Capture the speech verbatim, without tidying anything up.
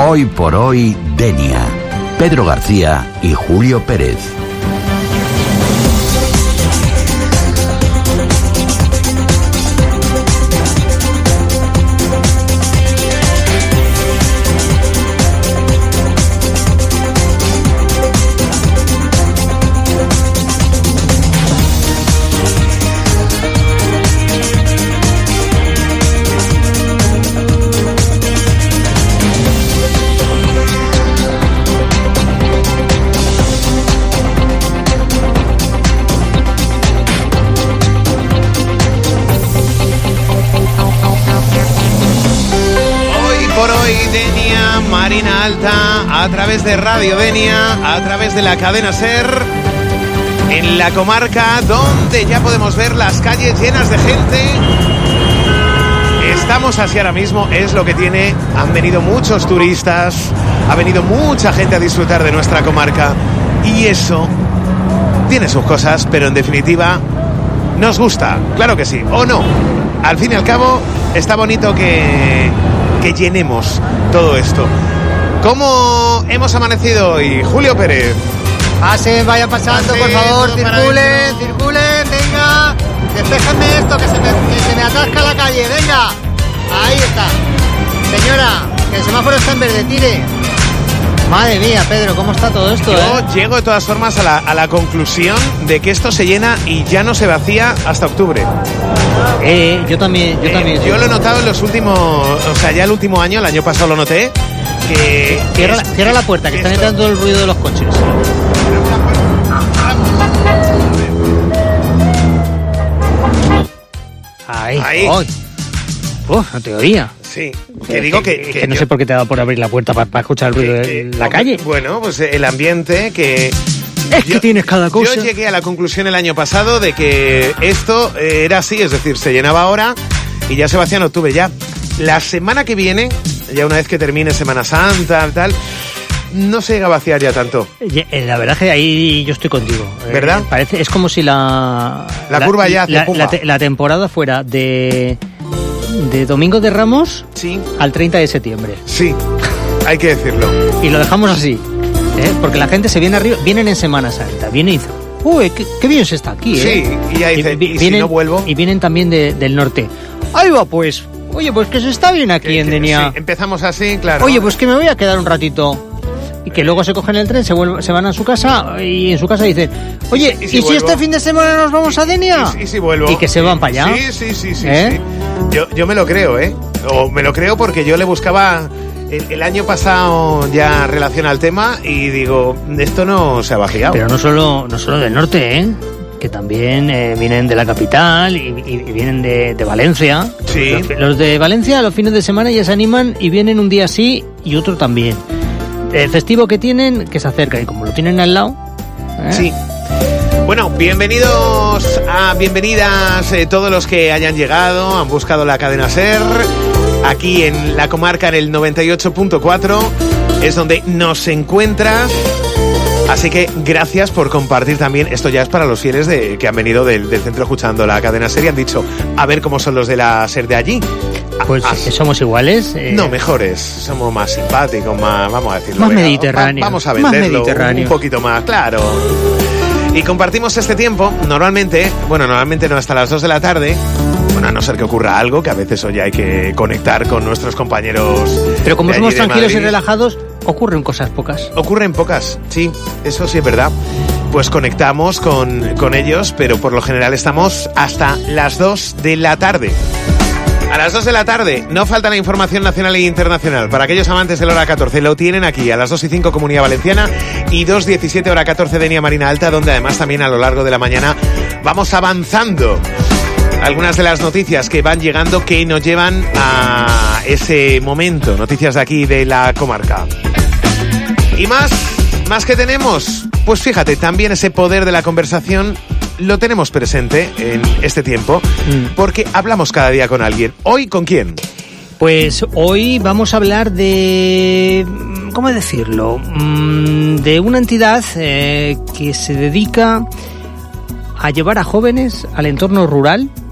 Hoy por hoy, Denia. Pedro García y Julio Pérez. Marina Alta, a través de Radio Denia, a través de la cadena SER, en la comarca donde ya podemos ver las calles llenas de gente. Estamos así ahora mismo, es lo que tiene. Han venido muchos turistas, ha venido mucha gente a disfrutar de nuestra comarca y eso tiene sus cosas, pero en definitiva nos gusta, claro que sí, o no. Al fin y al cabo está bonito que, que llenemos todo esto. ¿Cómo hemos amanecido hoy? Julio Pérez. Pasen, vayan pasando, Pasen, por favor, circulen, circulen, venga. Despéjenme esto, que se, me, que se me atasca la calle, venga. Ahí está. Señora, que el semáforo está en verde, tire. Madre mía, Pedro, ¿cómo está todo esto? Yo eh? llego de todas formas a la, a la conclusión de que esto se llena y ya no se vacía hasta octubre. Eh, yo también, yo eh, también. Yo lo he notado en los últimos, o sea, ya el último año, el año pasado lo noté. Que cierra, es, cierra la puerta, que están entrando todo el ruido de los coches. Ahí. Ahí. Oh. Uf, no te oía. Sí, que digo que, que, que que no yo, sé por qué te ha dado por abrir la puerta para, para escuchar el ruido de que, la calle. Bueno, pues el ambiente que... Es que yo, tienes cada cosa. Yo llegué a la conclusión el año pasado de que esto era así, es decir, se llenaba ahora y ya se vacía en octubre. Ya la semana que viene, ya una vez que termine Semana Santa y tal, no se llega a vaciar ya tanto. La verdad es que ahí yo estoy contigo. ¿Verdad? Eh, parece, es como si la... La, la curva ya hace la, la, te, la temporada fuera de... de Domingo de Ramos sí. al treinta de septiembre. Sí, hay que decirlo. Y lo dejamos así, ¿eh? Porque la gente se viene arriba, vienen en Semana Santa, viene y dice, uy, qué, qué bien se está aquí, ¿eh? Sí, y ya dice, y, y, y vienen, si no vuelvo... Y vienen también de, del norte. Ahí va pues, oye, pues que se está bien aquí que, en que, Denia. Sí, empezamos así, claro. Oye, pues que me voy a quedar un ratito. Y que luego se cogen el tren, se vuelven, se van a su casa y en su casa dicen, oye, ¿y si, ¿y si este fin de semana nos vamos a Denia? ¿Y, y, y si vuelvo? Y que se van para allá. Sí, sí, sí, sí, ¿Eh? sí. Yo, yo me lo creo, ¿eh? O me lo creo porque yo le buscaba el, el año pasado ya relación al tema y digo, esto no se ha vaciado. Pero no solo, no solo del norte, ¿eh? Que también eh, vienen de la capital y, y, y vienen de, de Valencia. Sí. Los, los de Valencia los fines de semana ya se animan y vienen un día sí y otro también. El festivo que tienen, que se acerca y como lo tienen al lado... ¿eh? Sí. Bueno, bienvenidos a bienvenidas eh, todos los que hayan llegado, han buscado la cadena SER, aquí en la comarca en el noventa y ocho punto cuatro, es donde nos encuentras. Así que gracias por compartir también. Esto ya es para los fieles de, que han venido del, del centro escuchando la cadena SER y han dicho, a ver cómo son los de la SER de allí. Pues ah, somos iguales. Eh... No, mejores. Somos más simpáticos, más, vamos a decirlo. Más venga, mediterráneos. Va, vamos a venderlo un poquito más, claro. Y compartimos este tiempo, normalmente, bueno, normalmente no hasta las dos de la tarde. Bueno, a no ser que ocurra algo, que a veces hoy hay que conectar con nuestros compañeros. Pero como somos tranquilos Madrid, y relajados, ocurren cosas pocas. Ocurren pocas, sí, eso sí es verdad. Pues conectamos con, con ellos, pero por lo general estamos hasta las dos de la tarde. A las dos de la tarde, no falta la información nacional e internacional. Para aquellos amantes de la hora catorce, lo tienen aquí, a las dos y cinco Comunidad Valenciana y dos diecisiete hora catorce Denia Marina Alta, donde además también a lo largo de la mañana vamos avanzando algunas de las noticias que van llegando que nos llevan a ese momento. Noticias de aquí, de la comarca. Y más, más que tenemos, pues fíjate, también ese poder de la conversación lo tenemos presente en este tiempo, porque hablamos cada día con alguien. ¿Hoy con quién? Pues hoy vamos a hablar de... ¿cómo decirlo? De una entidad eh, que se dedica a llevar a jóvenes al entorno rural